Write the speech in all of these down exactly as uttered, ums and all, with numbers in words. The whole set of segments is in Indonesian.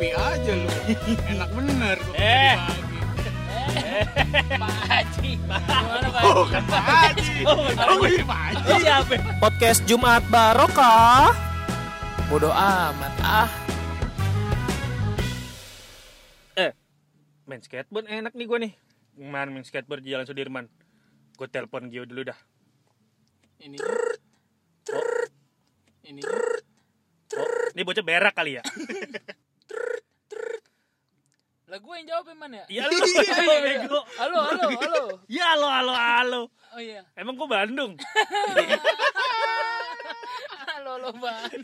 ngopi aja lu. Enak bener gua Eh. pagi. Eh, Pak Haji. Gimana Pak Haji? Bukan Pak Haji. Oh, bukan. Oh, ini Pak Haji. Oh, siapa? Podcast Jumat Barokah. Bodoh amat ah. Eh, main skateboard enak nih gue nih. Kemarin main skateboard di Jalan Sudirman. Gue telepon Gio dulu dah. Ini. Oh, Ini. oh, ini bocah berak kali ya? Lah gue yang jawab emang ya? Iya lu, bego. Halo, halo, halo. Ya halo, halo, halo. Oh iya. Emang gue Bandung? Halo, halo Bandung.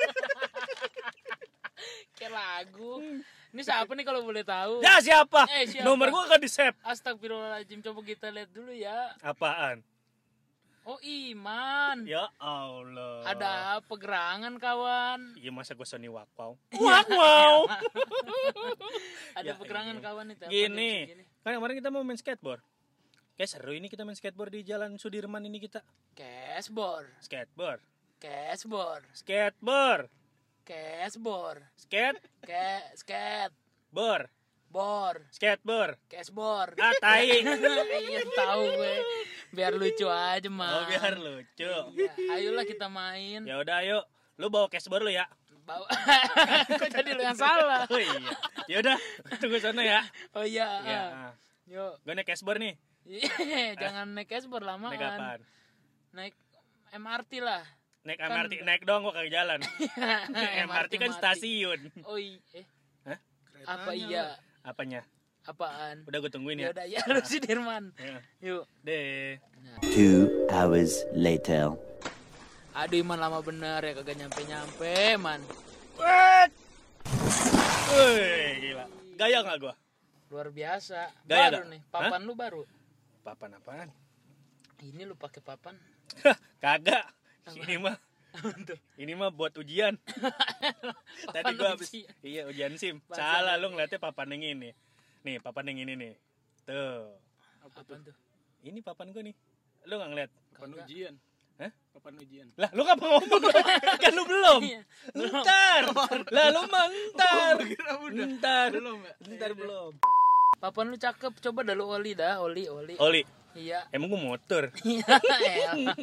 Kayak lagu. Ini siapa nih kalau boleh tahu? Ya siapa? Eh, siapa? Nomor gue akan di-save. Astagfirullahaladzim, coba kita lihat dulu ya. Apaan? Oh, Iman. Ya Allah. Ada apa gerangan kawan? Iya masa gue Sony Wakpau. Wakpau. Ada Ya, pegerangan iya. kawan nih. telepon Gini, jam segini. kan kemarin kita mau main skateboard. Kayak seru ini kita main skateboard di Jalan Sudirman ini kita. Cashboard, Skateboard. cashboard, Skateboard. cashboard, Skate. ke sket, Bor. board, Skateboard. cashboard. Ah, tai. Iya tahu gue. Biar lucu aja mah. Oh, biar lucu. Iya, ayolah kita main. Ya udah ayo. Lu bawa cashboard lu ya. Bawa. Kok jadi lu yang salah? Oh iya. Ya udah, tunggu sana ya. Oh iya. Ya. Yuk. Gue naik cashboard nih. Iya, jangan naik cashboard lamaan. Naik apaan? Naik M R T lah. Naik Kan- M R T, naik dong gua kagak jalan. M R T kan mati. stasiun. Oh iya. Eh, Hah? apa iya? Apanya? Apaan? Udah gue tungguin Ya ya. udah ya lu Sudirman. Ya. Yuk. Deh. Two hours later. Aduh Iman lama bener ya kagak nyampe-nyampe man. Wait. Wih, gila. Gaya enggak gua? Luar biasa. Gaya baru gak? nih, papan lu baru. Papan apaan? Ini lu pakai papan. Kagak. Ini mah ini mah buat ujian. Tadi Papan gua habis ujian. iya ujian SIM. Bahasa Salah apa lu nih? ngeliatnya papan yang ini. Nih, papan yang ini nih. Tuh. Apaan tuh? Ini papan gua nih. Lu enggak ngeliat? Papan Kagak. ujian. Hah? Papan ujian. Lah, lu ngapa ngomong? Kan lu belum. Iya, Ntar. Lah, lu mah ntar. Oh, kira udah. Ntar. Belum ya? Ntar belum. Papan lu cakep. Coba dah lu oli dah, oli, oli. Oli, Iya. emang gua motor. Iya. elah.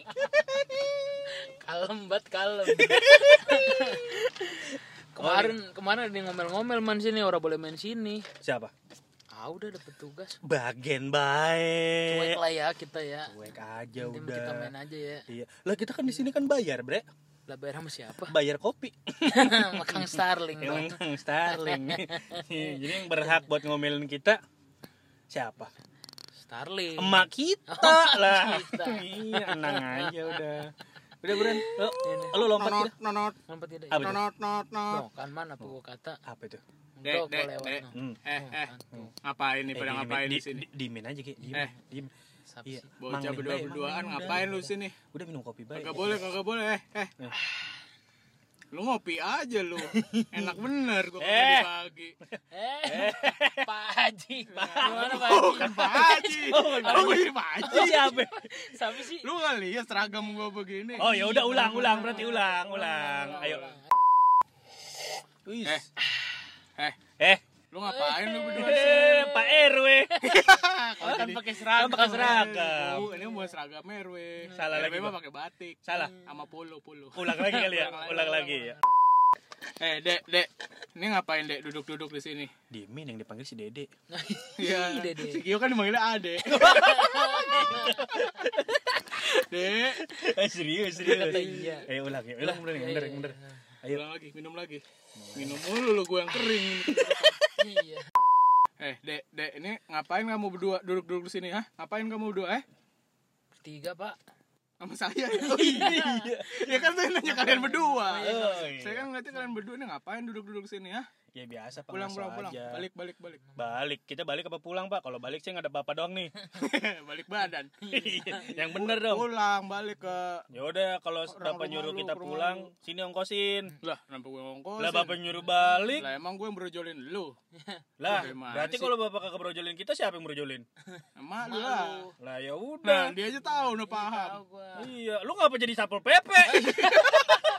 Kalem banget, kalem. Kemarin kemarin ada yang ngomel-ngomel man sini, orang boleh main sini. Siapa? Ah udah dapet tugas. Bagian Cuek baik. lah ya kita ya. Cuek aja Penting udah. kita main aja ya. Iya. Lah kita kan di sini kan bayar, Bre. Lah bayar sama siapa? Bayar kopi. Sama Kang Starling dong. Emang Kang Starling. Jadi yang berhak buat ngomelin kita siapa? Starling. Emak kita Oh, lah. kita. Iya, tenang aja udah. Udah buruan. Lu, Ini. lu lompat Nonot, gitu. nonot, Lompat tidak? Apa itu? nonot, nonot, nonot. No, kan mana apa gua kata? Apa itu? Dek, Dok, dek, lewat, dek. no. Hmm. Eh, Oh, eh. kan, tuh. Ngapain nih pada diemin, ngapain di di- sini? di- Diemin aja Ki. Diem. Eh. Diem. Siapa Iya. sih? Bocah Manglin berdua bae, berduaan manglin ngapain udah. lu sini? Udah minum kopi baik. Kagak boleh, kagak boleh. Eh, eh. Eh. Lu ngopi aja lu. Enak bener gua Eh. pagi. Eh, Pak Haji. Gimana Pak Haji? Bukan Pak Haji. Oh, bukan Pak Oh, ini Pak Haji. Oh, siapa? Siapa sih? Lu nggak lihat seragam gua begini? Oh, ya udah ulang, ulang berarti ulang, ulang. Ayo. Wis. Eh. Eh, Eh, lu ngapain lu berdua di sini? eh, Pak R W. Oh, kan pakai Kan seragam. pakai seragam. Oh, ini buat seragam R W. Salah R W lagi, mah Bang. pakai batik. Salah. Sama polo, polo. Ulang lagi kali ya. Ulang lagi ya. Eh, Dek, Dek. Ini ngapain, Dek, duduk-duduk di sini? Diemin yang dipanggil si Dede. Iya. Dede. Si Gio kan dipanggilnya Ade. Dek, Eh, serius, serius. Kata iya. Eh, ulang ya. Ulang bener, bener, bener. Ayo. ulang lagi, minum lagi. Minum mulu lu gua yang kering. Iya. Eh, Dek, Dek, ini ngapain kamu berdua duduk-duduk di sini, ha? Ngapain kamu berdua, eh? Bertiga, Pak. Sama saya ya? Oh iya. Ya kan saya nanya kalian berdua. Oh, iya. Saya kan ngeliatnya kalian berdua nih ngapain duduk-duduk di sini, ha? Ya biasa Pak. Pulang, ngaso pulang, pulang. aja. Balik, balik, balik. Balik. Kita balik apa pulang, Pak? Kalau balik sih nggak ada apa-apa doang nih. Balik badan. Yang bener dong. Pulang, balik ke... Ya udah kalau Orang Bapak rumah nyuruh lu, kita ke rumah pulang, lu. sini ongkosin. Lah, kenapa gue ngongkosin? Lah Bapak nyuruh balik. Lah emang gue yang berjolin lu. Lah, Gimana berarti sih? kalau Bapak kagak brojolin kita, siapa yang brojolin? Emak lu lah. Lah ya Nah, udah. dia aja tahu udah Tahu paham. gua. Iya, lu ngapa jadi Satpol P P?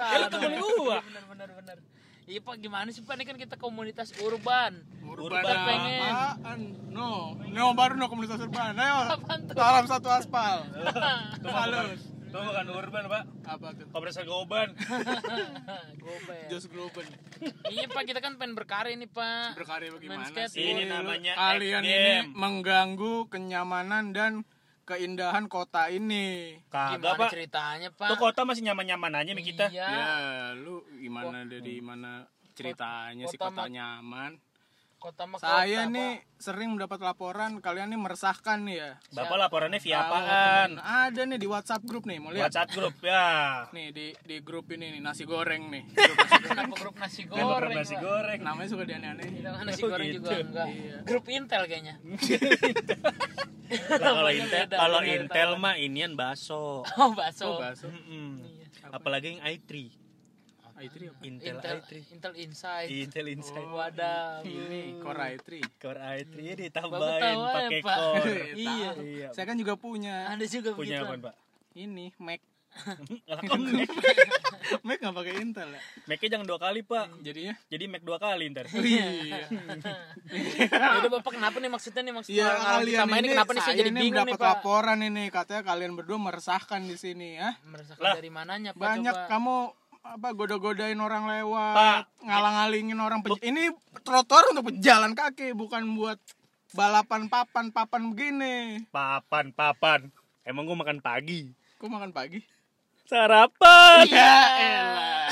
salah. temen dong. gua. Bener bener bener. Iya Pak, gimana sih Pak? Ini kan kita komunitas urban. Urban Kita pengen. apaan? No, no baru no komunitas urban. Ayo. Apaan tuh? Salam satu aspal. Halus. Itu bukan urban, Pak. Apa tuh? Komunitas goban. Goben. Jos Globen. Iya Pak, kita kan pengen berkarya nih Pak. Berkarya bagaimana Main sih? Ini Lu- namanya kalian X ini game. mengganggu kenyamanan dan keindahan kota ini. Kagak, Gimana Pak. ceritanya Pak? Tuh kota masih nyaman-nyaman aja sama kita. Iya. Ya, lu gimana dari mana ceritanya sih kota kota mah- nyaman? Kota mah Saya kota, nih sering mendapat laporan kalian nih meresahkan nih ya. Bapak laporannya via Tahu, apaan? temen. Ada nih di WhatsApp grup nih, mau lihat? WhatsApp grup ya. Nih di di grup ini nih nasi goreng nih. Pak. Kenapa grup nasi Kenapa grup goreng? nasi Pak? goreng? Namanya suka dianeh-anehin. Kita kan nasi Oh, goreng gitu. juga enggak. Iya. Grup Intel kayaknya. Nah, kalau Namanya Intel, beda, kalau beda Intel tahuan. mah inian baso. Oh, bakso. Oh, bakso. Mm-mm. Iya. Apalagi yang i tiga. i tiga apa? Intel, Intel i tiga. Intel Inside. Intel Inside. Oh, wadah. Ini Core i tiga. Core i tiga Bapak ditambahin tahu aja, pakai Pak. core. Iya. Iya. Saya kan juga punya. Ada juga Punya begitu. apa, Pak? Ini Mac. Lah, kok Mac? Mac nggak pakai Intel ya? Mac-nya jangan dua kali, Pak. Jadinya? Jadi Mac dua kali ntar. Iya. Ya udah Bapak kenapa nih maksudnya nih maksudnya Iya, orang kita kalian main ini kenapa nih saya saya jadi ini bingung nih mendapat Pak. laporan ini katanya kalian berdua meresahkan di sini ya. Meresahkan Lah. dari mananya Pak Banyak coba? kamu apa goda-godain orang lewat, Pak. ngalang-ngalingin orang pej- ini trotoar untuk pejalan kaki bukan buat balapan papan-papan begini. Papan, papan. Emang gua makan pagi. Kok makan pagi? Sarapan. Ya elah.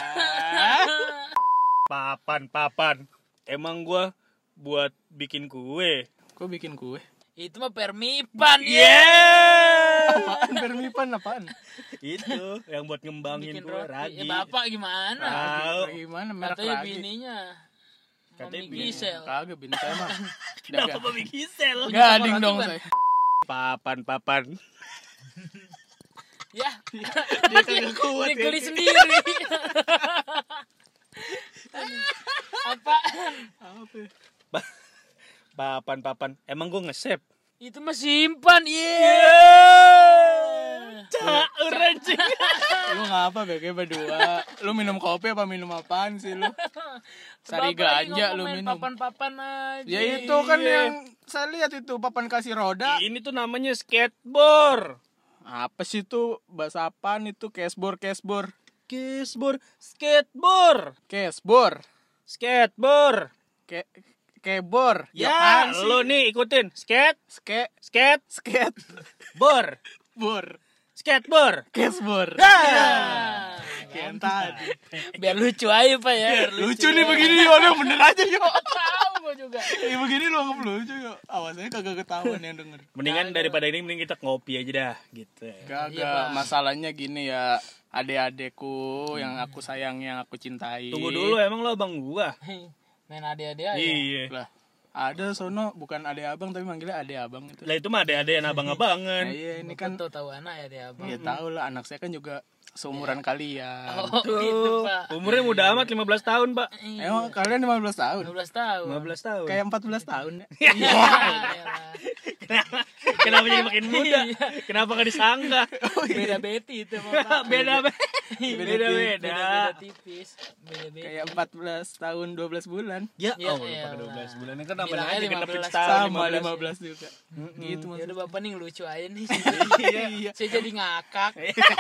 Papan, papan. Emang gua buat bikin kue. Kok bikin kue? Itu mah permipan ya. Yeah. Apaan permipan apaan? Itu yang buat ngembangin Bikin kue roti. ragi. Ya Bapak gimana? Tahu. Gimana merek Katanya lagi? bininya. Katanya Mami bini. Gisel. Kagak bini saya mah. Kenapa Babi Gisel? Gading dong Kan? saya. Papan, papan. Ya. Dia kagak kuat. Dia geli sendiri. Apaan? Apa? Papan, papan. Emang gua nge-save. Itu mah simpan. Iya. Caur anjing. Lu ngapa bege berdua? Lu minum kopi apa minum apaan sih lu? Sari Bapak lagi ganja ngomong lu main minum. Papan-papan aja. Ya itu kan yang saya lihat itu papan kasih roda. Ini tuh namanya skateboard. Apa sih itu bahasa apaan itu cashboard cashboard Skateboard, skateboard, cashboard skateboard. ke keyboard. Ya, apaan sih? lu nih ikutin. Skate, Ske skate, skate board, board skateboard. cashboard. Ah. Kayak tadi. Biar lucu aja Pak ya. Lucu nih begini yo, lu bener aja yo. Tahu gua juga. Ya begini lu anggap lucu yo. Awasnya kagak ketahuan yang denger. Mendingan daripada ini mending kita ngopi aja dah, gitu. Kagak, Iya, Pak. masalahnya gini ya, adik-adikku yang aku sayang, yang aku cintai. Tunggu dulu, emang lo abang gua. Main ade-ade aja. Iya. Lah, ada sono bukan adik abang tapi manggilnya adik abang itu. Lah itu mah ada-ada yang Nah, abang-abangan. iya, ini Kan kan tuh tahu anak ya dia Abang. ya tahu lah, anak saya kan juga seumuran kalian. Oh, gitu Pak. Umurnya muda amat, lima belas tahun, Pak. Emang kalian lima belas tahun? dua belas tahun. lima belas tahun. Kayak empat belas tahun ya? Iyalah. Kenapa, kenapa jadi makin muda? Kenapa gak disangka? Beda beti itu mah Pak. Beda, beda, Beda-beda beda. tipis. Beda-beda. Kayak empat belas tahun dua belas bulan. Ya, Ya, oh, elah. pakai dua belas bulan. Kan namanya Bilang aja aja lima genepin belas. setahun. Sama lima lima belas. belas juga. Gitu Ya maksudnya. udah Bapak nih ngelucu aja nih. Iya. Saya jadi ngakak.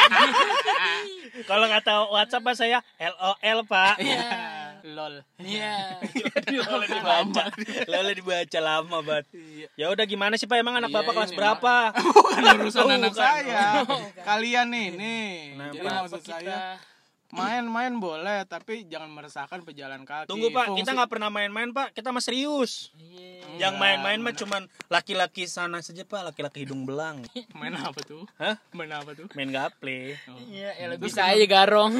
Kalau kata WhatsApp Pak saya L O L, Pak. Iya. Lol. Iya. Lole dibaca. Lole dibaca lama banget. Ya udah gimana sih Pak, emang anak Iya, Bapak kelas ini, berapa? Bukan urusan Oh, anak bukan. saya. Kalian nih, nih. Nah, Jadi Pak, maksud Kita saya main-main boleh tapi jangan meresahkan pejalan kaki. Tunggu Pak, kita Fungsi- nggak pernah main-main Pak, kita mah serius. Iya. Yang main-main mah cuman laki-laki sana saja Pak, laki-laki hidung belang. main apa tuh? Hah? Main apa tuh? Main gaple. Iya, elah bisa aja garong.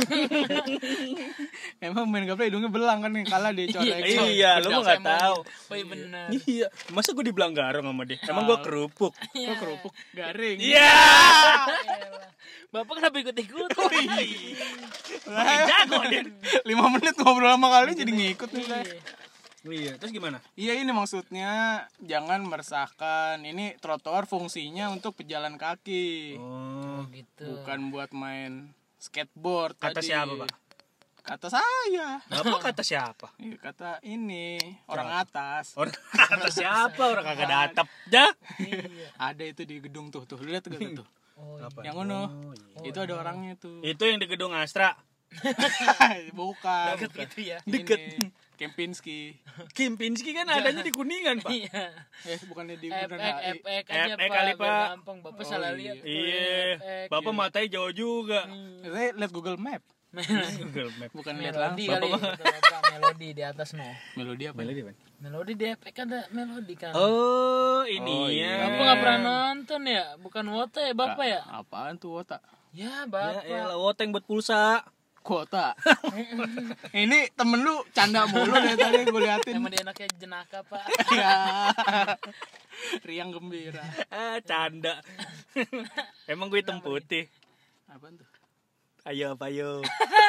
Emang main gaple hidungnya belang kan nih, kalah dia colek. Iya, lu mah nggak tahu. Oh iya benar. Iya, masa gue dibilang garong sama dia? Emang gue kerupuk. Kok kerupuk garing? Iya. Elah. Bapak kenapa ikut-ikut? Lah, Jago dia. lima menit ngobrol sama kalian jadi ngikut nih saya. Iya, terus gimana? Iya, ini maksudnya jangan meresahkan. Ini trotoar fungsinya untuk pejalan kaki. Oh, Gitu. Bukan buat main skateboard kata tadi. siapa Pak? Kata saya. Apa kata siapa? Iya, kata ini orang atas. Orang kata siapa? Orang kagak ada atap. Dah. Ada itu di gedung tuh, tuh lihat tuh tuh. Oh, Apa? Yang uno. Itu ada orangnya tuh. Itu yang di gedung Astra. Bukan. deket gitu ya. Deket. Ini, Kempinski. Kempinski kan adanya di Kuningan, Pak. Iya. Eh, bukannya di Epek, Bundaran H I. epek aja Epek Pak, kali, biar Pak. gampang. Bapak Oh, salah iya. lihat. tuh, Iya. epek. Bapak matanya jauh juga. Eh, lihat Google Map. Google Map. Bukan lihat Melodi langsung. kali. kata Bapak, melodi di atas no. Melodi apa? Melodi, Pak. Melodi di epek kan ada melodi kan. Oh, ini Oh, ya. iya. Bapak nggak pernah nonton ya? Bukan Wota ya Bapak ya? Apaan tuh otak? Ya Ya, Bapak. ya, woteng buat pulsa. Kuota. Ini temen lu canda mulu dari tadi gue liatin. Emang dia anaknya jenaka Pak. Ya. Riang gembira. Ah, canda. Emang gue hitam putih. Apaan tuh? Ayo, apa ayo.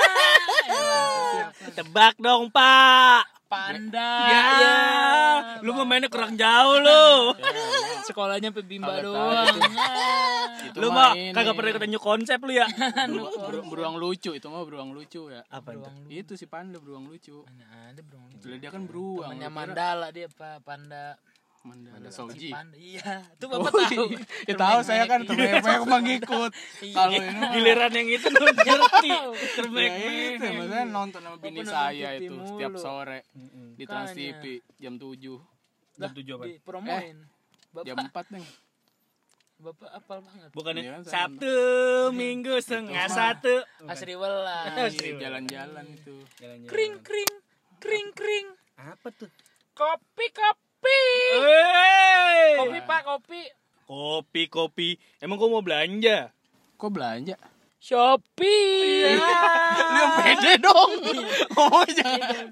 Tebak dong, Pak. Panda. Ya, ya. Lu mah mainnya kurang jauh lu. Sekolahnya pebimba Kagak doang. Itu Lu mah ini. kagak pernah ikutan new konsep lu ya. Beru- beru- beruang lucu itu mah beruang lucu ya. Apa itu? Itu si panda beruang lucu. Mana ada bro. Itu dia kan beruang. Temennya Lu kira Mandala dia Pak, Panda. Mandala Si Soji. Panda. Iya, itu Oh, Bapak tahu. ya tahu saya kan termek mah ngikut. Kalau ini mah Giliran yang itu lu ngerti. Terbaik. ya itu maksudnya nonton sama bini nonton saya T V itu mulu. setiap sore di Trans T V Makanya. jam tujuh, Jam tujuh apa? Dipromoin. jam Bapak, empat nih. Bapak apal banget. Iya Bukannya kan, saya Sabtu, Minggu setengah satu. Asri welas. Iya, jalan-jalan itu. Jalan-jalan. Kring kring kring kring. Apa tuh? Kopi kopi. Wey. Kopi Pak, kopi. Kopi, kopi. Emang gua mau belanja? Kok belanja? Shopee. Lu yang pede dong. Oh, jangan.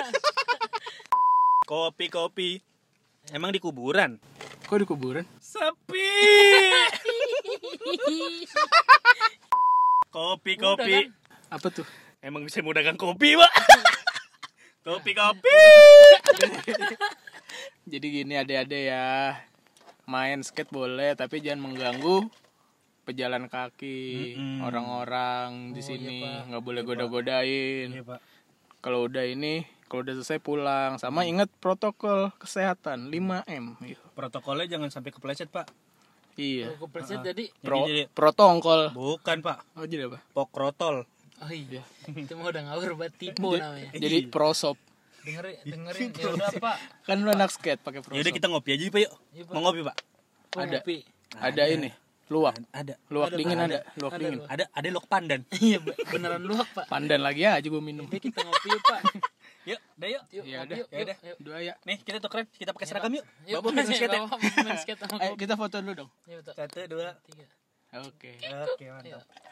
Kopi, kopi. Emang di kuburan? Kok di kuburan? Sepi. Kopi, Udah, kopi. kan? Apa tuh? Emang bisa mau dagang kopi, Pak? Kopi, kopi. Jadi gini adik-adik ya. Main skate boleh tapi jangan mengganggu pejalan kaki, Mm-mm. orang-orang di sini nggak boleh goda-godain. Iya, Pak. Kalau udah ini, kalau udah selesai pulang. Sama ingat protokol kesehatan lima M gitu. Protokolnya jangan sampai kepleset, Pak. Iya. Aku percaya tadi. Pro, Jadi- protongkol. Bukan, Pak. Oh, jadi apa? Pokrotol. Oh iya. Itu mah udah ngawur buat tipu namanya. Jadi prosop. Dengerin, dengerin. Ya udah Pak. Kan lu anak skate pakai prosop. Yaudah kita ngopi aja, Pak, yuk. Iya, Pak. Mau ngopi, Pak? Oh, Ada. kopi. Ada ini, luwak. Ada. Luwak Ada, dingin Pak. ada, luwak Ada, dingin. luwak. Ada ada lok pandan. Iya, be- beneran luak Pak. Pandan lagi aja gue minum. Jadi kita ngopi yuk Pak. Yuk, udah yuk. Yuk, Ya ngopi udah, yuk. ya udah. Yuk. Dua ya. Nih, kita tukeran, kita pakai seragam yuk. Yuk, Bapak main skate ya. Bapak main skate sama Ayo kopi. kita foto dulu dong. Yuk, Tok. Satu, dua. Tiga. Oke. Oke, mantap. Yuk.